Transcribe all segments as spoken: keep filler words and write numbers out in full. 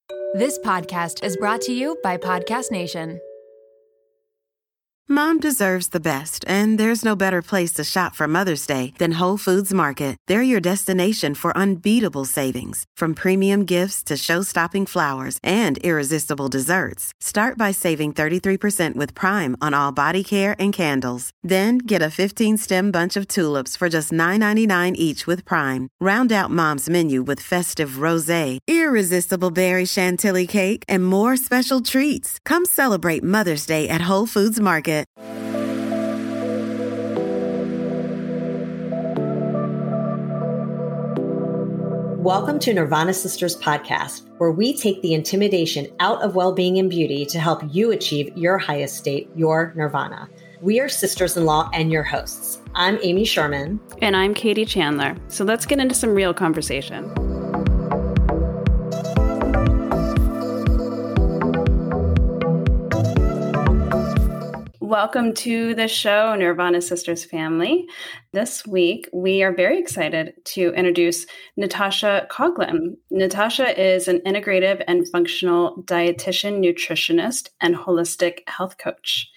This podcast is brought to you by Podcast Nation. Mom deserves the best, and there's no better place to shop for Mother's Day than Whole Foods Market. They're your destination for unbeatable savings, from premium gifts to show-stopping flowers and irresistible desserts. Start by saving thirty-three percent with Prime on all body care and candles. Then get a fifteen-stem bunch of tulips for just nine ninety-nine each with Prime. Round out Mom's menu with festive rosé, irresistible berry chantilly cake, and more special treats. Come celebrate Mother's Day at Whole Foods Market. Welcome to Nirvana Sisters podcast, where we take the intimidation out of well-being and beauty to help you achieve your highest state, your nirvana. We are sisters-in-law and your hosts. I'm Amy Sherman. And I'm Katie Chandler. So let's get into some real conversation. Welcome to the show, Nirvana Sisters family. This week, we are very excited to introduce Natasha Coughlin. Natasha is an integrative and functional dietitian, nutritionist, and holistic health coach.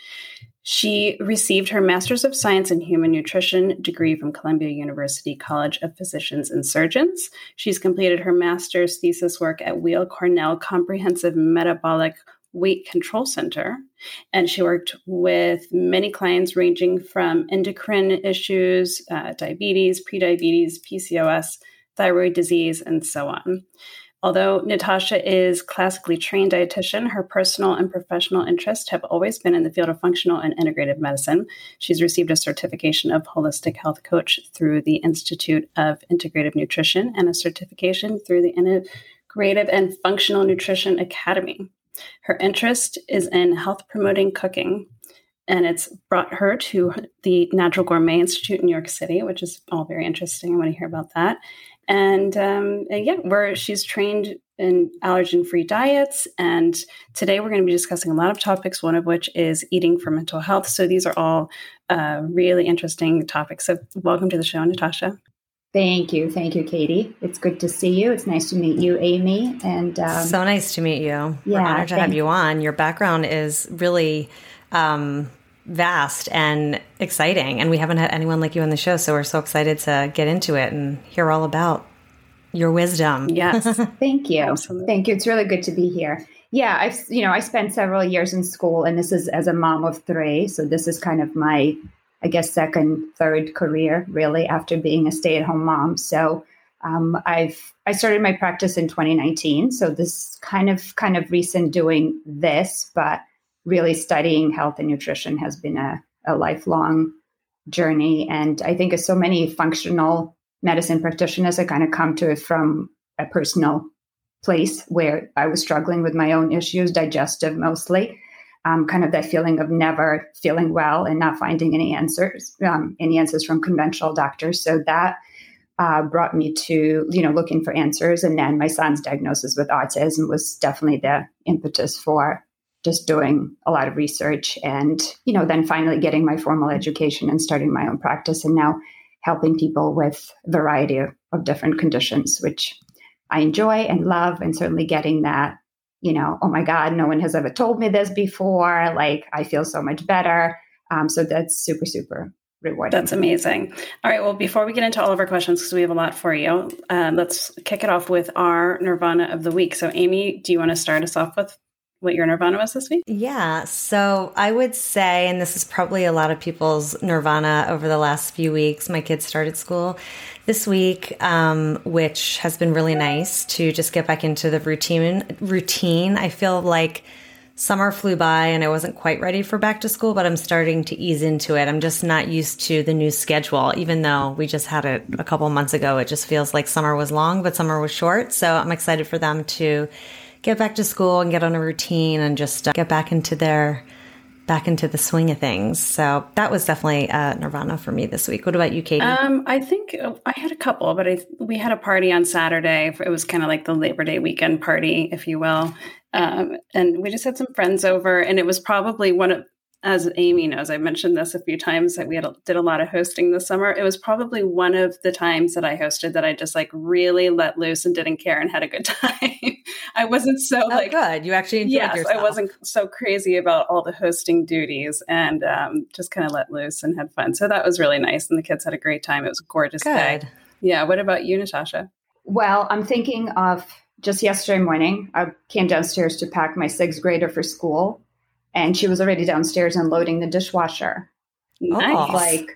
She received her Master's of Science in Human Nutrition degree from Columbia University College of Physicians and Surgeons. She's completed her master's thesis work at Weill Cornell Comprehensive Metabolic Weight Control Center, and she worked with many clients ranging from endocrine issues, uh, diabetes, prediabetes, P C O S, thyroid disease, and so on. Although Natasha is classically trained dietitian, her personal and professional interests have always been in the field of functional and integrative medicine. She's received a certification of holistic health coach through the Institute of Integrative Nutrition and a certification through the Integrative and Functional Nutrition Academy. Her interest is in health promoting cooking, and it's brought her to the Natural Gourmet Institute in New York City, which is all very interesting. I want to hear about that. And, um, and yeah, where she's trained in allergen-free diets. And today we're going to be discussing a lot of topics, one of which is eating for mental health. So these are all uh, really interesting topics. So welcome to the show, Natasha. Thank you. Thank you, Katie. It's good to see you. It's nice to meet you, Amy. And um, so nice to meet you. Yeah, We're honored to have you on. Your background is really um, vast and exciting. And we haven't had anyone like you on the show. So we're so excited to get into it and hear all about your wisdom. Yes. Thank you. Absolutely. Thank you. It's really good to be here. Yeah, I've, you know, I spent several years in school, and this is as a mom of three. So this is kind of my I guess, second, third career, really, after being a stay-at-home mom. So um, I've I started my practice in twenty nineteen. So this kind of kind of recent doing this, but really studying health and nutrition has been a, a lifelong journey. And I think as so many functional medicine practitioners, I kind of come to it from a personal place where I was struggling with my own issues, digestive mostly. Um, kind of that feeling of never feeling well and not finding any answers, um, any answers from conventional doctors. So that uh, brought me to, you know, looking for answers. And then my son's diagnosis with autism was definitely the impetus for just doing a lot of research and, you know, then finally getting my formal education and starting my own practice and now helping people with a variety of, of different conditions, which I enjoy and love, and certainly getting that, you know, oh my God, no one has ever told me this before. Like, I feel so much better. Um, so that's super, super rewarding. That's amazing. All right. Well, before we get into all of our questions, because we have a lot for you, uh, let's kick it off with our Nirvana of the week. So Amy, do you want to start us off with what your Nirvana was this week? Yeah. So I would say, and this is probably a lot of people's Nirvana over the last few weeks, my kids started school this week, um, which has been really nice to just get back into the routine. Routine. I feel like summer flew by and I wasn't quite ready for back to school, but I'm starting to ease into it. I'm just not used to the new schedule, even though we just had it a couple of months ago. It just feels like summer was long, but summer was short. So I'm excited for them to get back to school and get on a routine and just uh, get back into their back into the swing of things. So that was definitely uh, Nirvana for me this week. What about you, Katie? Um, I think I had a couple, but I, we had a party on Saturday. It was kind of like the Labor Day weekend party, if you will. Um, and we just had some friends over, and it was probably one of as Amy knows, I mentioned this a few times that we had, did a lot of hosting this summer. It was probably one of the times that I hosted that I just like really let loose and didn't care and had a good time. I wasn't so oh, like, good. You actually enjoyed yes, yourself. I wasn't so crazy about all the hosting duties and um, just kind of let loose and had fun. So that was really nice. And the kids had a great time. It was a gorgeous good. day. Yeah. What about you, Natasha? Well, I'm thinking of just yesterday morning, I came downstairs to pack my sixth grader for school. And she was already downstairs unloading the dishwasher. Nice. Like,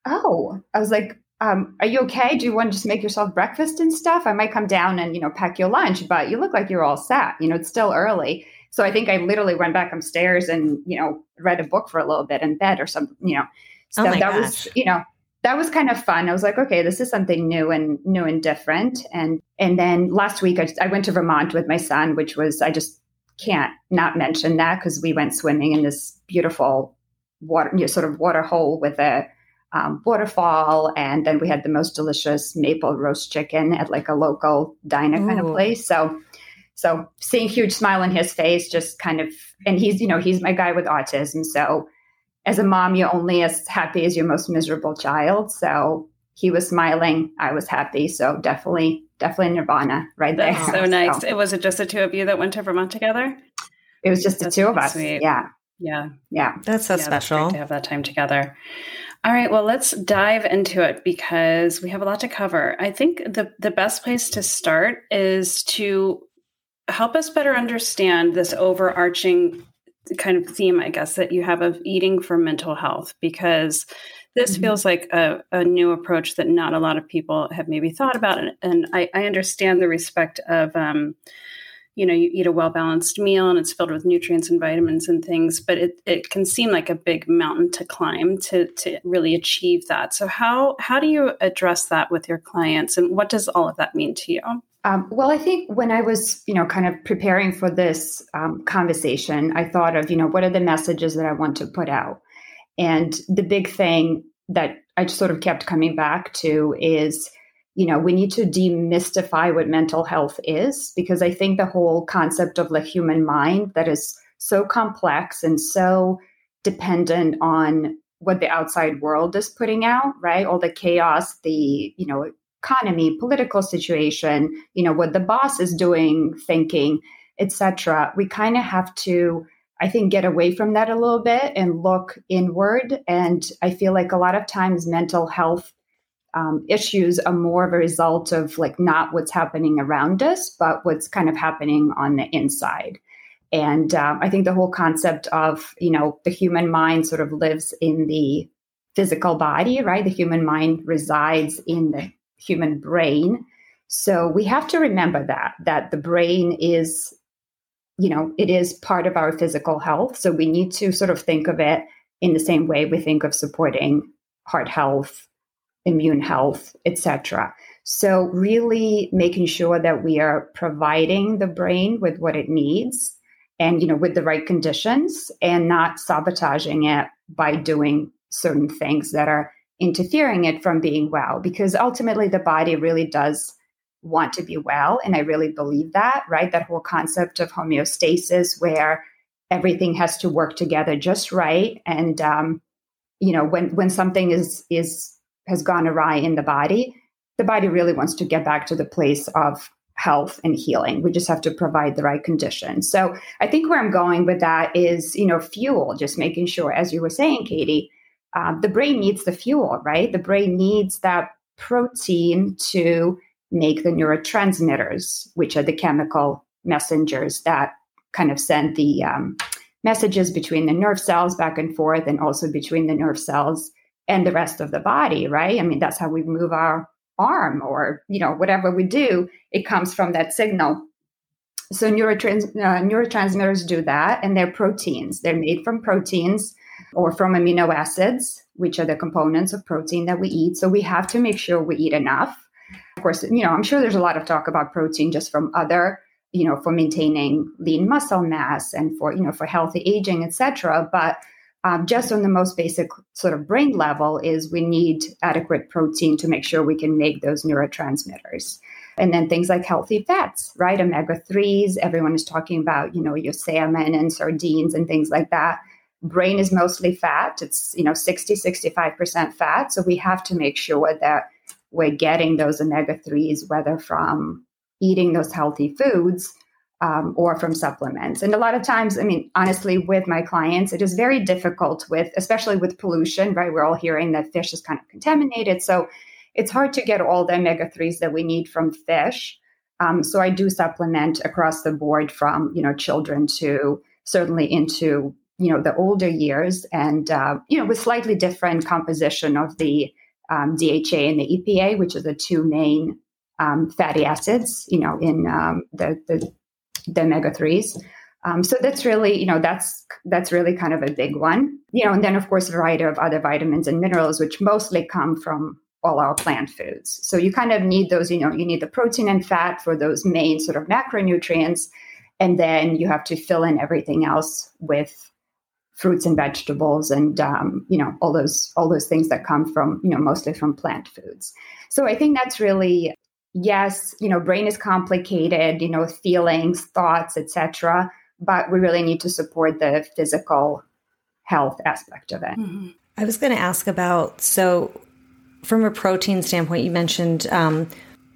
oh, I was like, um, are you okay? Do you want to just make yourself breakfast and stuff? I might come down and, you know, pack your lunch, but you look like you're all set. You know, it's still early. So I think I literally went back upstairs and, you know, read a book for a little bit in bed or something, you know. So oh my that gosh. was, you know, that was kind of fun. I was like, okay, this is something new and new and different. And, and then last week I, just, I went to Vermont with my son, which was, I just, can't not mention that because we went swimming in this beautiful water, you know, sort of water hole with a um, waterfall. And then we had the most delicious maple roast chicken at like a local diner Ooh. kind of place. So, so seeing a huge smile on his face, just kind of, and he's, you know, he's my guy with autism. So as a mom, you're only as happy as your most miserable child. So he was smiling. I was happy. So definitely, definitely Nirvana right there. That's so nice. So, it was it just the two of you that went to Vermont together? It was just the that's two of us. Sweet. Yeah. Yeah. Yeah. That's so yeah, special that's great to have that time together. All right. Well, let's dive into it because we have a lot to cover. I think the, the best place to start is to help us better understand this overarching kind of theme, I guess, that you have of eating for mental health, because this mm-hmm. feels like a, a new approach that not a lot of people have maybe thought about. And, and I, I understand the respect of, um, you know, you eat a well-balanced meal and it's filled with nutrients and vitamins and things, but it, it can seem like a big mountain to climb to, to really achieve that. So how, how do you address that with your clients, and what does all of that mean to you? Um, well, I think when I was, you know, kind of preparing for this um, conversation, I thought of, you know, what are the messages that I want to put out? And the big thing that I just sort of kept coming back to is, you know, we need to demystify what mental health is, because I think the whole concept of the human mind that is so complex and so dependent on what the outside world is putting out, right? All the chaos, the, you know, economy, political situation, you know, what the boss is doing, thinking, et cetera. We kind of have to, I think, get away from that a little bit and look inward. And I feel like a lot of times mental health um, issues are more of a result of like not what's happening around us, but what's kind of happening on the inside. And um, I think the whole concept of, you know, the human mind sort of lives in the physical body, right? The human mind resides in the human brain. So we have to remember that, that the brain is, you know, it is part of our physical health. So we need to sort of think of it in the same way we think of supporting heart health, immune health, et cetera. So really making sure that we are providing the brain with what it needs and, you know, with the right conditions, and not sabotaging it by doing certain things that are interfering it from being well, because ultimately the body really does want to be well. And I really believe that, right? That whole concept of homeostasis, where everything has to work together just right. And, um, you know, when, when something is, is, has gone awry in the body, the body really wants to get back to the place of health and healing. We just have to provide the right conditions. So I think where I'm going with that is, you know, fuel, just making sure, as you were saying, Katie, Uh, the brain needs the fuel, right? The brain needs that protein to make the neurotransmitters, which are the chemical messengers that kind of send the um, messages between the nerve cells back and forth, and also between the nerve cells and the rest of the body, right? I mean, that's how we move our arm, or, you know, whatever we do, it comes from that signal. So neurotrans- uh, neurotransmitters do that, and they're proteins. They're made from proteins or from amino acids, which are the components of protein that we eat. So we have to make sure we eat enough. Of course, you know, I'm sure there's a lot of talk about protein just from other, you know, for maintaining lean muscle mass and for, you know, for healthy aging, et cetera. But um, just on the most basic sort of brain level is we need adequate protein to make sure we can make those neurotransmitters. And then things like healthy fats, right? omega threes, everyone is talking about, you know, your salmon and sardines and things like that. Brain is mostly fat. It's, you know, sixty, sixty-five percent fat. So we have to make sure that we're getting those omega threes, whether from eating those healthy foods um, or from supplements. And a lot of times, I mean, honestly, with my clients, it is very difficult with, especially with pollution, right? We're all hearing that fish is kind of contaminated. So it's hard to get all the omega threes that we need from fish. Um, so I do supplement across the board from, you know, children to certainly into, you know, the older years, and, uh, you know, with slightly different composition of the um, D H A and the E P A, which are the two main um, fatty acids, you know, in um, the, the, the omega threes. Um, so that's really, you know, that's, that's really kind of a big one, you know, and then of course, a variety of other vitamins and minerals, which mostly come from all our plant foods. So you kind of need those, you know, you need the protein and fat for those main sort of macronutrients. And then you have to fill in everything else with fruits and vegetables and, um, you know, all those, all those things that come from, you know, mostly from plant foods. So I think that's really, yes, you know, brain is complicated, you know, feelings, thoughts, et cetera, but we really need to support the physical health aspect of it. Mm-hmm. I was going to ask about, so from a protein standpoint, you mentioned um,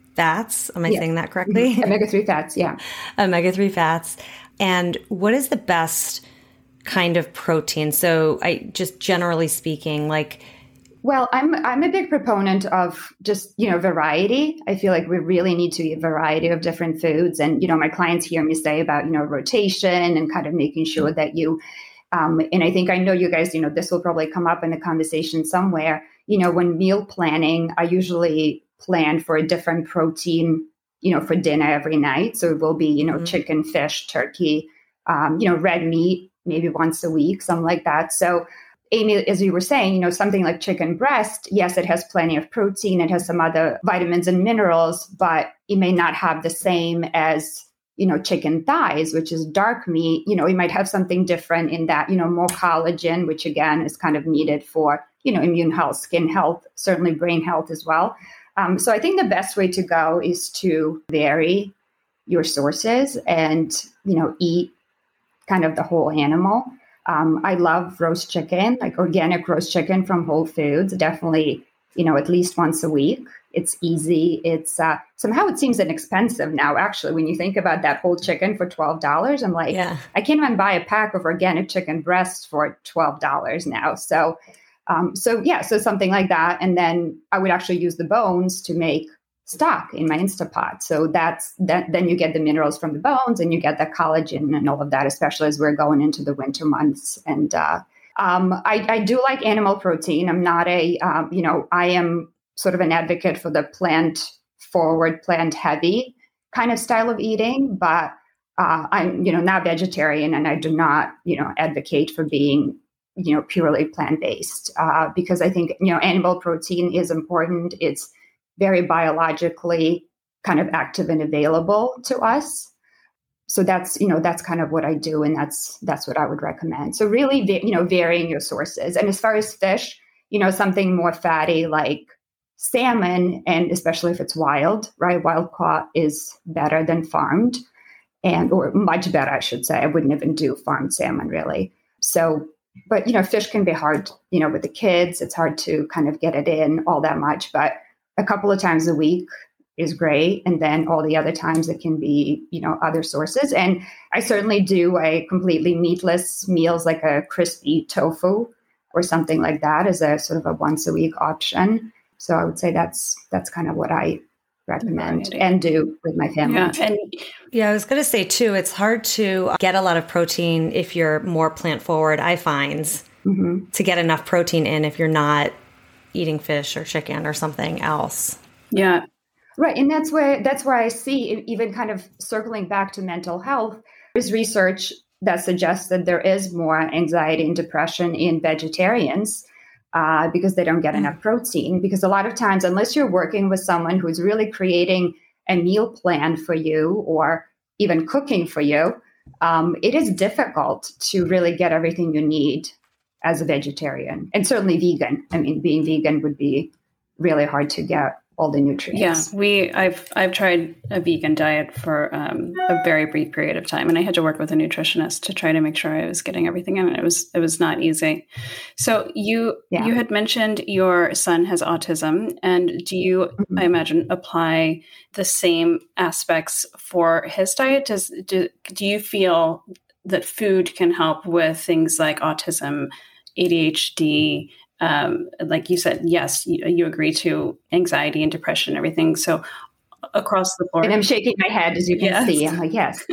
fats. Am I yeah. saying that correctly? omega three fats, yeah. omega three fats. And what is the best kind of protein? So I just generally speaking, like... Well, I'm I'm a big proponent of just, you know, variety. I feel like we really need to eat a variety of different foods. And, you know, my clients hear me say about, you know, rotation and kind of making sure that you, um, and I think I know you guys, you know, this will probably come up in the conversation somewhere. You know, when meal planning, I usually plan for a different protein, you know, for dinner every night. So it will be, you know, mm-hmm. chicken, fish, turkey, um, you know, red meat, maybe once a week, something like that. So Amy, as you were saying, you know, something like chicken breast, yes, it has plenty of protein. It has some other vitamins and minerals, but it may not have the same as, you know, chicken thighs, which is dark meat. You know, it might have something different in that, you know, more collagen, which again is kind of needed for, you know, immune health, skin health, certainly brain health as well. Um, so I think the best way to go is to vary your sources and, you know, eat kind of the whole animal. Um, I love roast chicken, like organic roast chicken from Whole Foods, definitely, you know, at least once a week. It's easy. It's uh, somehow it seems inexpensive now, actually, when you think about that whole chicken for twelve dollars. I'm like, yeah. I can't even buy a pack of organic chicken breasts for twelve dollars now. So, um, so yeah, so something like that. And then I would actually use the bones to make stock in my Instapot. So that's that. Then you get the minerals from the bones and you get the collagen and all of that, especially as we're going into the winter months. And uh, um, I, I do like animal protein. I'm not a, um, you know, I am sort of an advocate for the plant forward, plant heavy kind of style of eating, but uh, I'm, you know, not vegetarian and I do not, you know, advocate for being, you know, purely plant-based uh, because I think, you know, animal protein is important. It's very biologically kind of active and available to us. So that's, you know, that's kind of what I do. And that's, that's what I would recommend. So really, you know, varying your sources. And as far as fish, you know, something more fatty like salmon, and especially if it's wild, right? Wild caught is better than farmed and, or much better, I should say. I wouldn't even do farmed salmon really. So, but, you know, fish can be hard, you know, with the kids, it's hard to kind of get it in all that much, but a couple of times a week is great. And then all the other times it can be, you know, other sources. And I certainly do a completely meatless meals like a crispy tofu or something like that as a sort of a once a week option. So I would say that's, that's kind of what I recommend and do with my family. Yeah, and yeah, I was going to say too, it's hard to get a lot of protein if you're more plant forward, I find, mm-hmm. to get enough protein in if you're not eating fish or chicken or something else. Yeah. Right. And that's where, that's where I see, even kind of circling back to mental health, there's research that suggests that there is more anxiety and depression in vegetarians uh, because they don't get mm-hmm. enough protein. Because a lot of times, unless you're working with someone who's really creating a meal plan for you or even cooking for you, um, it is difficult to really get everything you need as a vegetarian, and certainly vegan. I mean, being vegan would be really hard to get all the nutrients. Yeah, we I've I've tried a vegan diet for um, a very brief period of time, and I had to work with a nutritionist to try to make sure I was getting everything in. It was it was not easy. So you yeah. you had mentioned your son has autism, and do you, mm-hmm. I imagine, apply the same aspects for his diet? Does do, do you feel that food can help with things like autism, A D H D? Um, like you said, yes, you, you agree to anxiety and depression and everything. So across the board. And I'm shaking my head, as you can yes. see. I'm like, yes,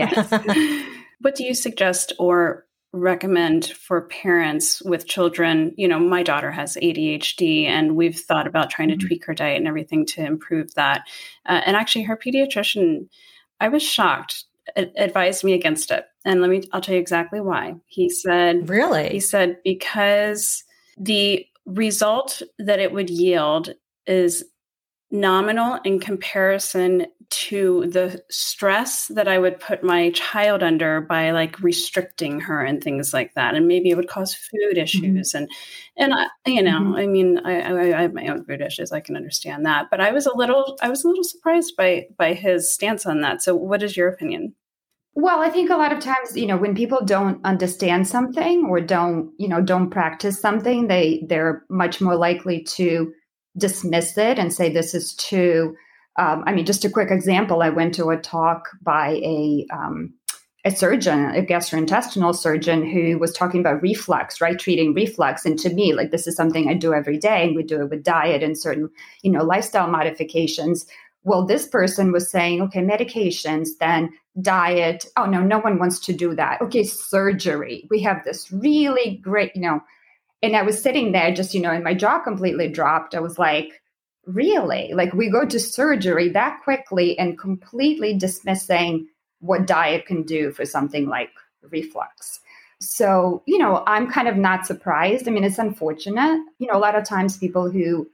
yes. What do you suggest or recommend for parents with children? You know, my daughter has A D H D, and we've thought about trying to mm-hmm. tweak her diet and everything to improve that. Uh, and actually, her pediatrician, I was shocked, advised me against it. And let me, I'll tell you exactly why. He said, really? He said, because the result that it would yield is nominal in comparison to the stress that I would put my child under by like restricting her and things like that. And maybe it would cause food issues. Mm-hmm. And, and I, you know, mm-hmm. I mean, I, I, I have my own food issues. I can understand that, but I was a little, I was a little surprised by, by his stance on that. So what is your opinion? Well, I think a lot of times, you know, when people don't understand something or don't, you know, don't practice something, they, they're much more likely to dismiss it and say, this is too, um, I mean, just a quick example, I went to a talk by a, um, a surgeon, a gastrointestinal surgeon who was talking about reflux, right? Treating reflux. And to me, like, this is something I do every day, and we do it with diet and certain, you know, lifestyle modifications. Well, this person was saying, okay, medications, then diet. Oh, no, no one wants to do that. Okay, surgery. We have this really great, you know, and I was sitting there just, you know, and my jaw completely dropped. I was like, really? Like, we go to surgery that quickly and completely dismissing what diet can do for something like reflux. So, you know, I'm kind of not surprised. I mean, it's unfortunate. You know, a lot of times people who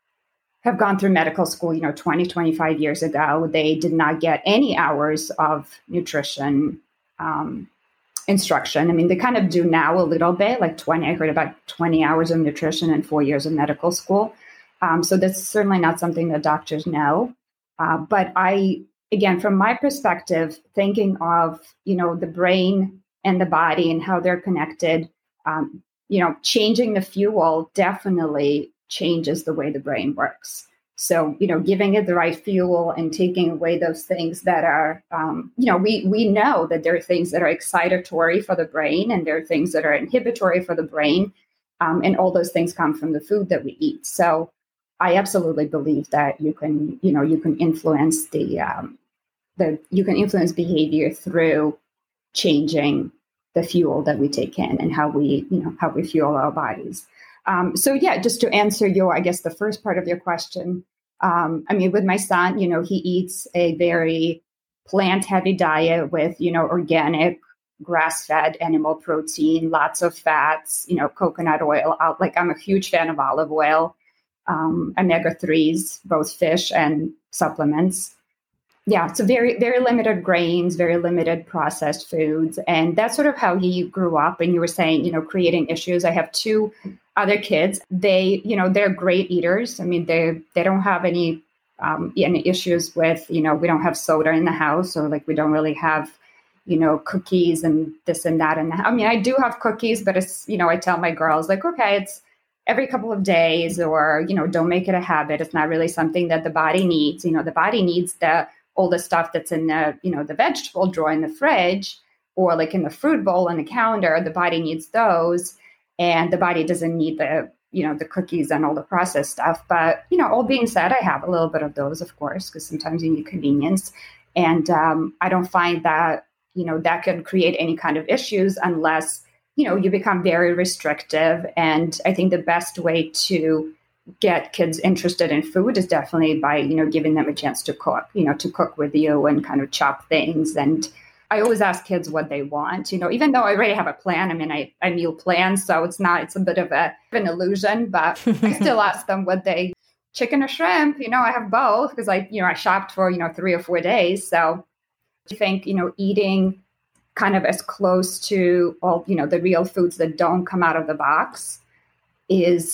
have gone through medical school, you know, twenty, twenty-five years ago, they did not get any hours of nutrition um, instruction. I mean, they kind of do now a little bit, like twenty, I heard about twenty hours of nutrition and four years of medical school. Um, so that's certainly not something that doctors know. Uh, but I, again, from my perspective, thinking of, you know, the brain and the body and how they're connected, um, you know, changing the fuel definitely changes the way the brain works. So, you know, giving it the right fuel and taking away those things that are, um, you know, we we know that there are things that are excitatory for the brain and there are things that are inhibitory for the brain. Um, and all those things come from the food that we eat. So I absolutely believe that you can, you know, you can influence the, um, the, you can influence behavior through changing the fuel that we take in and how we, you know, how we fuel our bodies. Um, so yeah, just to answer your, I guess, the first part of your question, um, I mean, with my son, you know, he eats a very plant-heavy diet with, you know, organic, grass-fed animal protein, lots of fats, you know, coconut oil. I'll, like, I'm a huge fan of olive oil, um, omega threes, both fish and supplements. Yeah, so very, very limited grains, very limited processed foods. And that's sort of how he grew up. And you were saying, you know, creating issues. I have two other kids. They, you know, they're great eaters. I mean, they they don't have any um, any issues with, you know, we don't have soda in the house, or like we don't really have, you know, cookies and this and that. And I mean, I do have cookies, but it's, you know, I tell my girls like, okay, it's every couple of days, or, you know, don't make it a habit. It's not really something that the body needs. You know, the body needs the all the stuff that's in the, you know, the vegetable drawer in the fridge, or like in the fruit bowl on the counter. The body needs those, and the body doesn't need the, you know, the cookies and all the processed stuff. But, you know, all being said, I have a little bit of those, of course, because sometimes you need convenience. And um, I don't find that, you know, that could create any kind of issues unless, you know, you become very restrictive. And I think the best way to get kids interested in food is definitely by, you know, giving them a chance to cook, you know, to cook with you and kind of chop things. And I always ask kids what they want, you know, even though I already have a plan. I mean, I, I meal plan, so it's not, it's a bit of a, an illusion, but I still ask them what they, chicken or shrimp, you know, I have both because I, you know, I shopped for, you know, three or four days. So I think, you know, eating kind of as close to all, you know, the real foods that don't come out of the box is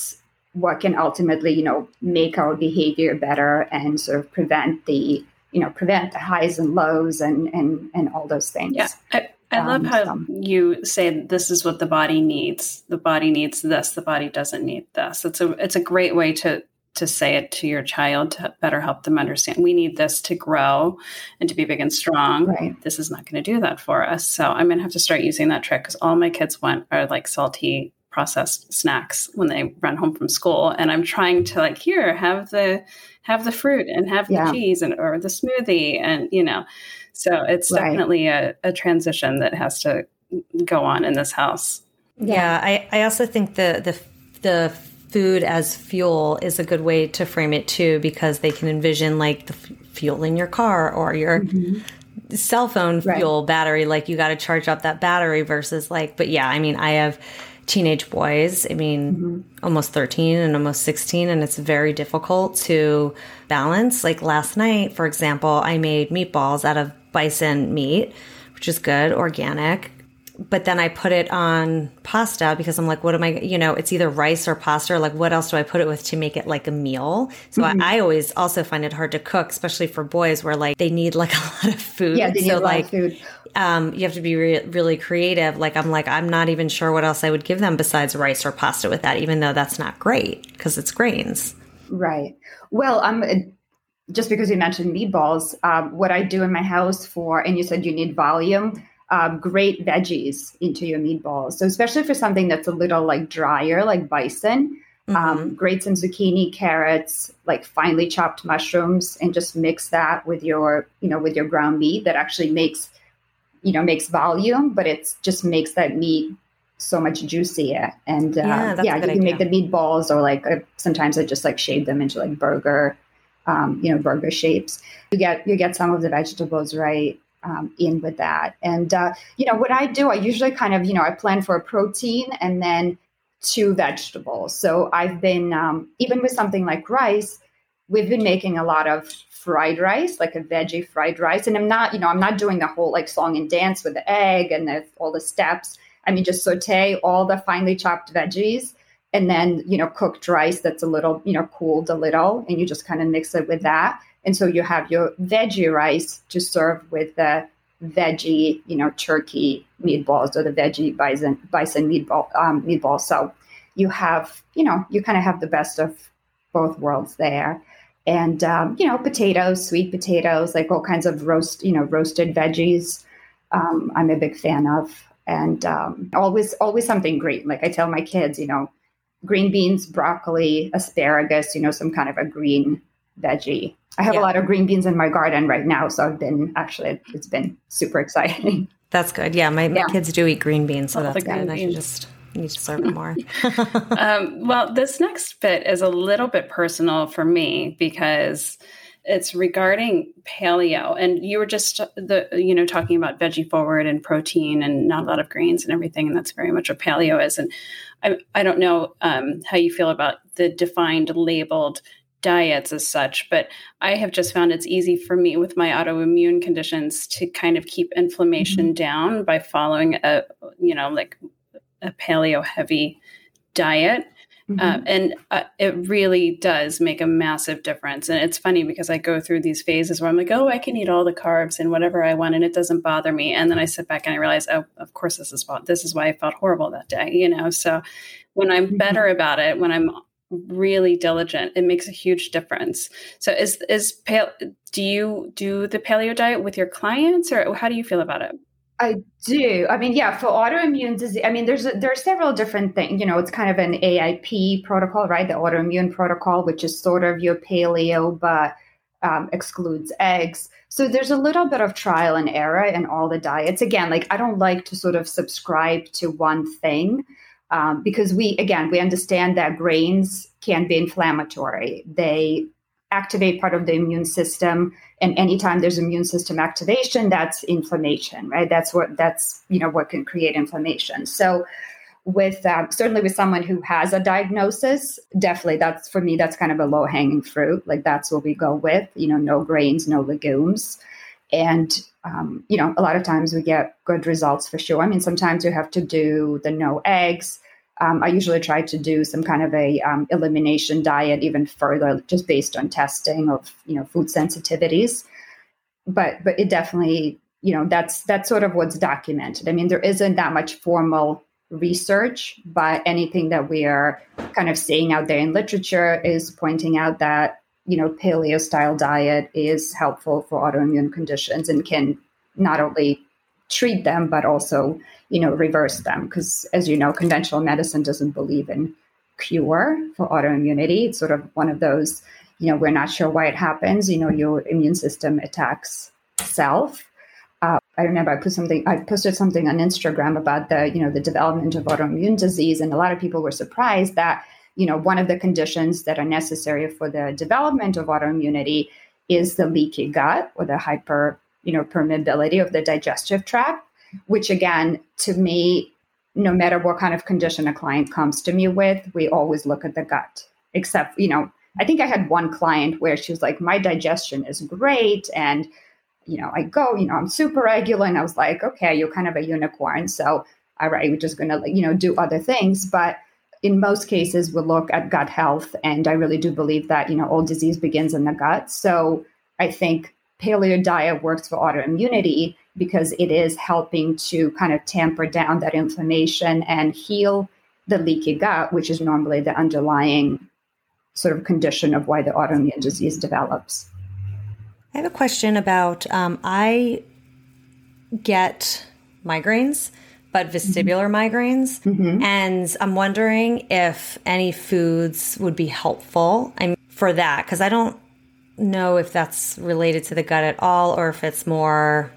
what can ultimately, you know, make our behavior better and sort of prevent the, you know, prevent the highs and lows and and and all those things. Yeah. I, I love um, how so. you say this is what the body needs. The body needs this. The body doesn't need this. It's a it's a great way to to say it to your child to better help them understand. We need this to grow and to be big and strong. Right. This is not going to do that for us. So I'm going to have to start using that trick because all my kids want are like salty processed snacks when they run home from school. And I'm trying to like, here, have the, have the fruit and have yeah. the cheese and, or the smoothie. And, you know, so it's right. definitely a, a transition that has to go on in this house. Yeah. I, I also think the, the, the food as fuel is a good way to frame it too, because they can envision like the f- fuel in your car or your mm-hmm. cell phone fuel right. battery. Like you got to charge up that battery versus like, but yeah, I mean, I have teenage boys, I mean, mm-hmm. almost thirteen and almost sixteen, and it's very difficult to balance. Like last night, for example, I made meatballs out of bison meat, which is good, organic. But then I put it on pasta because I'm like, what am I, you know, it's either rice or pasta, or like, what else do I put it with to make it like a meal? So mm-hmm. I, I always also find it hard to cook, especially for boys where like they need like a lot of food. Yeah, they need so, a lot like, of food. Um, you have to be re- really creative. Like, I'm like, I'm not even sure what else I would give them besides rice or pasta with that, even though that's not great because it's grains. Right. Well, I'm um, just because you mentioned meatballs, um, what I do in my house for, and you said you need volume, um, grate veggies into your meatballs. So especially for something that's a little like drier, like bison, mm-hmm. um, grate some zucchini, carrots, like finely chopped mushrooms, and just mix that with your, you know, with your ground meat. That actually makes, you know, makes volume, but it's just makes that meat so much juicier. And uh, yeah, yeah you can idea. make the meatballs, or like uh, sometimes I just like shape them into like burger, um, you know, burger shapes. You get you get some of the vegetables right um, in with that. And uh, you know, what I do, I usually kind of, you know, I plan for a protein and then two vegetables. So I've been um, even with something like rice, we've been making a lot of fried rice, like a veggie fried rice. And I'm not, you know, I'm not doing the whole like song and dance with the egg and the, all the steps. I mean, just saute all the finely chopped veggies and then, you know, cooked rice that's a little, you know, cooled a little, and you just kind of mix it with that. And so you have your veggie rice to serve with the veggie, you know, turkey meatballs or the veggie bison, bison meatball, um, meatballs. So you have, you know, you kind of have the best of both worlds there. And, um, you know, potatoes, sweet potatoes, like all kinds of roast, you know, roasted veggies. Um, I'm a big fan of. And um, always, always something green. Like I tell my kids, you know, green beans, broccoli, asparagus, you know, some kind of a green veggie. I have yeah. a lot of green beans in my garden right now. So I've been, actually, it's been super exciting. That's good. Yeah, my, my yeah. kids do eat green beans, so Love that's good. Beans. I should just need to serve it more. um, well, this next bit is a little bit personal for me because it's regarding paleo. And you were just the you know talking about veggie forward and protein and not a lot of grains and everything, and that's very much what paleo is. And I I don't know um, how you feel about the defined labeled diets as such, but I have just found it's easy for me with my autoimmune conditions to kind of keep inflammation mm-hmm. down by following a you know like a paleo heavy diet. Mm-hmm. Uh, and uh, it really does make a massive difference. And it's funny because I go through these phases where I'm like, oh, I can eat all the carbs and whatever I want, and it doesn't bother me. And then I sit back and I realize, oh, of course, this is this is why I felt horrible that day. You know, so when I'm mm-hmm. better about it, when I'm really diligent, it makes a huge difference. So is is pale, do you do the paleo diet with your clients, or how do you feel about it? I do. I mean, yeah, for autoimmune disease, I mean, there's a, there are several different things. You know, it's kind of an A I P protocol, right? The autoimmune protocol, which is sort of your paleo, but um, excludes eggs. So there's a little bit of trial and error in all the diets. Again, like I don't like to sort of subscribe to one thing um, because we, again, we understand that grains can be inflammatory. They activate part of the immune system. And anytime there's immune system activation, that's inflammation, right? That's what, that's, you know, what can create inflammation. So with, um, certainly with someone who has a diagnosis, definitely that's, for me, that's kind of a low hanging fruit. Like that's what we go with, you know, no grains, no legumes. And, um, you know, a lot of times we get good results for sure. I mean, sometimes you have to do the no eggs. Um, I usually try to do some kind of a um, elimination diet even further, just based on testing of, you know, food sensitivities. But but it definitely, you know, that's that's sort of what's documented. I mean, there isn't that much formal research, but anything that we are kind of seeing out there in literature is pointing out that, you know, paleo style diet is helpful for autoimmune conditions and can not only treat them, but also, you know, reverse them. Because as you know, conventional medicine doesn't believe in cure for autoimmunity. It's sort of one of those, you know, we're not sure why it happens. You know, your immune system attacks self. Uh, I remember I put something, I posted something on Instagram about the, you know, the development of autoimmune disease. And a lot of people were surprised that, you know, one of the conditions that are necessary for the development of autoimmunity is the leaky gut or the hyper, you know, permeability of the digestive tract, which again, to me, no matter what kind of condition a client comes to me with, we always look at the gut, except, you know, I think I had one client where she was like, my digestion is great. And, you know, I go, you know, I'm super regular. And I was like, okay, you're kind of a unicorn. So, all right, we're just going to, you know, do other things. But in most cases, we'll look at gut health. And I really do believe that, you know, all disease begins in the gut. So I think paleo diet works for autoimmunity because it is helping to kind of tamper down that inflammation and heal the leaky gut, which is normally the underlying sort of condition of why the autoimmune disease develops. I have a question about, um, I get migraines, but vestibular mm-hmm. migraines. Mm-hmm. And I'm wondering if any foods would be helpful I mean, for that, because I don't know if that's related to the gut at all, or if it's more,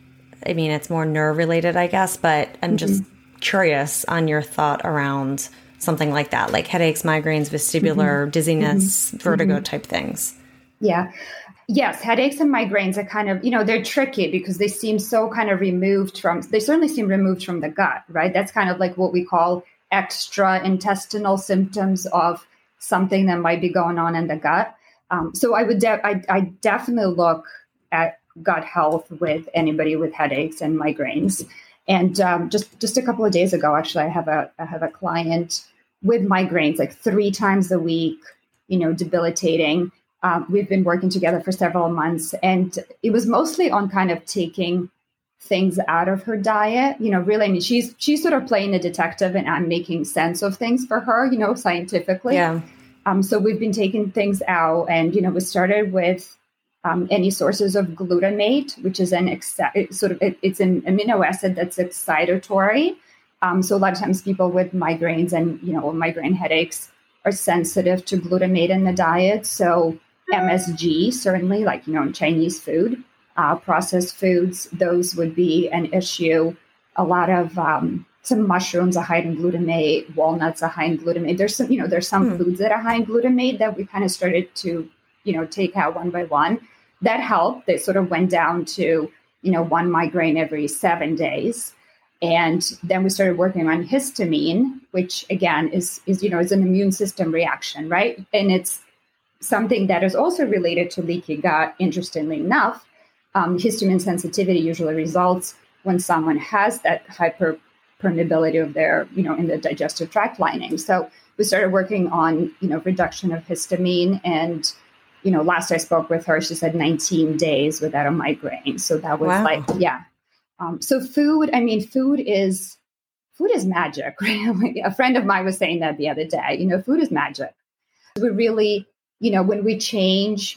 I mean, it's more nerve related, I guess, but I'm mm-hmm. just curious on your thought around something like that, like headaches, migraines, vestibular, mm-hmm. dizziness, mm-hmm. vertigo mm-hmm. type things. Yeah. Yes, headaches and migraines are kind of, you know, they're tricky because they seem so kind of removed from, they certainly seem removed from the gut, right? That's kind of like what we call extra intestinal symptoms of something that might be going on in the gut. Um, so I would, de- I, I definitely look at gut health with anybody with headaches and migraines. And um, just, just a couple of days ago, actually, I have a, I have a client with migraines like three times a week, you know, debilitating. Um, we've been working together for several months, and it was mostly on kind of taking things out of her diet. You know, really, I mean, she's she's sort of playing the detective, and I'm making sense of things for her, you know, scientifically. Yeah. Um, so we've been taking things out, and you know, we started with um, any sources of glutamate, which is an ex- it sort of it, it's an amino acid that's excitatory. Um, so a lot of times, people with migraines and you know migraine headaches are sensitive to glutamate in the diet. So M S G, certainly, like, you know, in Chinese food, uh, processed foods, those would be an issue. A lot of um, some mushrooms are high in glutamate, walnuts are high in glutamate. There's some, you know, there's some hmm. foods that are high in glutamate that we kind of started to, you know, take out one by one. That helped. They sort of went down to, you know, one migraine every seven days. And then we started working on histamine, which again is, is, you know, is an immune system reaction, right? And it's something that is also related to leaky gut, interestingly enough. Um, histamine sensitivity usually results when someone has that hyperpermeability of their, you know, in the digestive tract lining. So we started working on, you know, reduction of histamine. And, you know, last I spoke with her, she said nineteen days without a migraine. So that was wow. like, yeah. Um, so food, I mean, food is, food is magic, really. A friend of mine was saying that the other day, you know, food is magic. We really, you know, when we change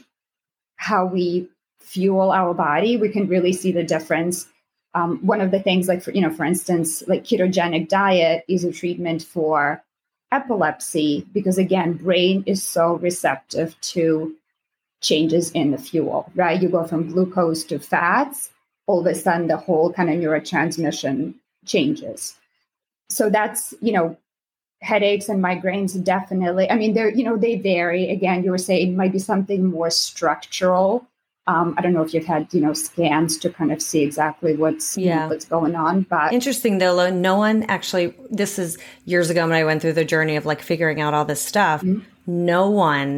how we fuel our body, we can really see the difference. Um, one of the things, like, for, you know, for instance, like ketogenic diet is a treatment for epilepsy because, again, brain is so receptive to changes in the fuel, right? You go from glucose to fats, all of a sudden the whole kind of neurotransmission changes. So that's, you know, headaches and migraines, definitely. I mean, they're, you know, they vary. Again, you were saying it might be something more structural. Um, I don't know if you've had, you know, scans to kind of see exactly what's, yeah. you know, what's going on. But interesting though, no one actually, this is years ago when I went through the journey of like figuring out all this stuff. Mm-hmm. No one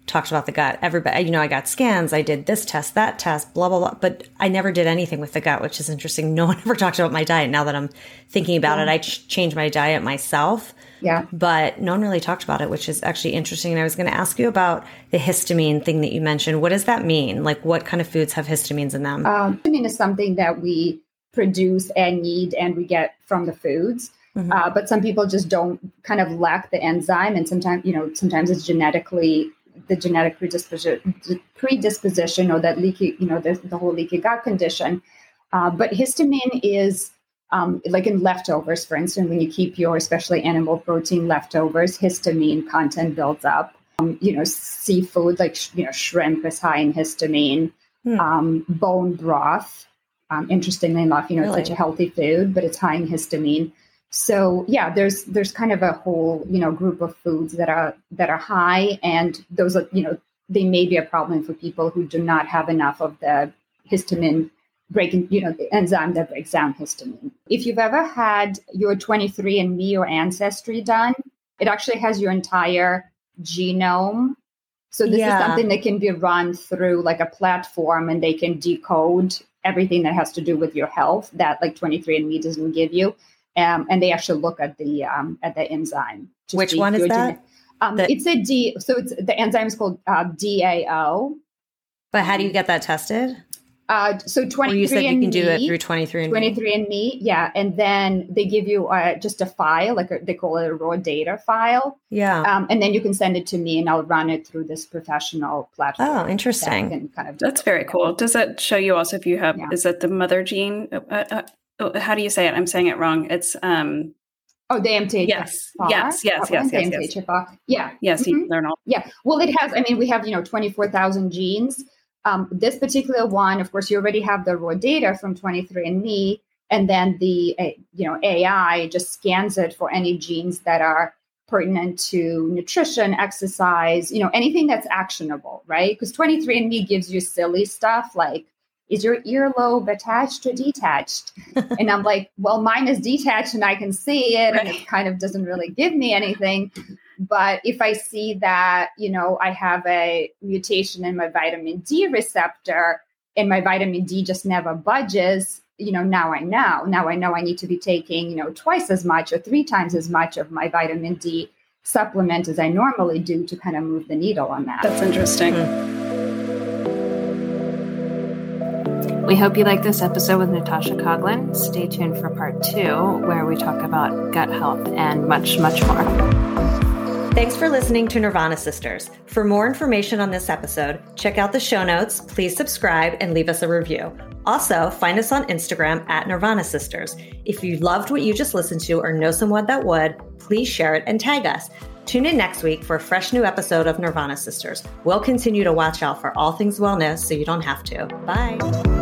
talked about the gut. Everybody, you know, I got scans, I did this test, that test, blah, blah, blah. But I never did anything with the gut, which is interesting. No one ever talked about my diet. Now that I'm thinking about yeah. it, I ch- changed my diet myself. Yeah. But no one really talked about it, which is actually interesting. And I was going to ask you about the histamine thing that you mentioned. What does that mean? Like, what kind of foods have histamines in them? Um, histamine is something that we produce and need and we get from the foods. Mm-hmm. Uh, but some people just don't kind of lack the enzyme. And sometimes, you know, sometimes it's genetically the genetic predisposition, predisposition or that leaky, you know, the, the whole leaky gut condition. Uh, but histamine is um, like in leftovers, for instance, when you keep your, especially animal protein leftovers, histamine content builds up. Um, you know, seafood, like, you know, shrimp is high in histamine. Hmm. Um, bone broth, um, interestingly enough, you know, really? It's such a healthy food, but it's high in histamine. So yeah, there's there's kind of a whole, you know, group of foods that are that are high, and those are, you know, they may be a problem for people who do not have enough of the histamine breaking, you know, the enzyme that breaks down histamine. If you've ever had your twenty-three and me or Ancestry done, it actually has your entire genome. So this yeah. is something that can be run through like a platform, and they can decode everything that has to do with your health that like twenty-three and me doesn't give you. Um, and they actually look at the um, at the enzyme. Which one is that? Um, the- it's a D. So it's the enzyme is called uh, D A O. But how do you get that tested? Uh, so twenty-three you said you and can do me, it through twenty-three and me. twenty-three and me, yeah. And then they give you uh, just a file, like a, they call it a raw data file. Yeah. Um, and then you can send it to me, and I'll run it through this professional platform. Oh, interesting. That kind of That's very cool. Does that show you also if you have? Yeah. Is that the mother gene? Uh, uh, uh, how do you say it? I'm saying it wrong. It's um. Oh, the M T H F R. Yes, yes, yes, yes, yes, the M T H F R. Yeah. Yes, mm-hmm. you learn all. Yeah. Well, it has, I mean, we have, you know, twenty-four thousand genes. Um, this particular one, of course, you already have the raw data from twenty-three and me, and then the, uh, you know, A I just scans it for any genes that are pertinent to nutrition, exercise, you know, anything that's actionable, right? Because twenty-three and me gives you silly stuff like, is your earlobe attached or detached? And I'm like, well, mine is detached and I can see it, right. And it kind of doesn't really give me anything. But if I see that, you know, I have a mutation in my vitamin D receptor and my vitamin D just never budges, you know, now I know. Now I know I need to be taking, you know, twice as much or three times as much of my vitamin D supplement as I normally do to kind of move the needle on that. That's interesting. Mm-hmm. We hope you like this episode with Natasha Coughlin. Stay tuned for part two, where we talk about gut health and much, much more. Thanks for listening to Nirvana Sisters. For more information on this episode, check out the show notes, please subscribe, and leave us a review. Also, find us on Instagram at Nirvana Sisters. If you loved what you just listened to or know someone that would, please share it and tag us. Tune in next week for a fresh new episode of Nirvana Sisters. We'll continue to watch out for all things wellness so you don't have to. Bye.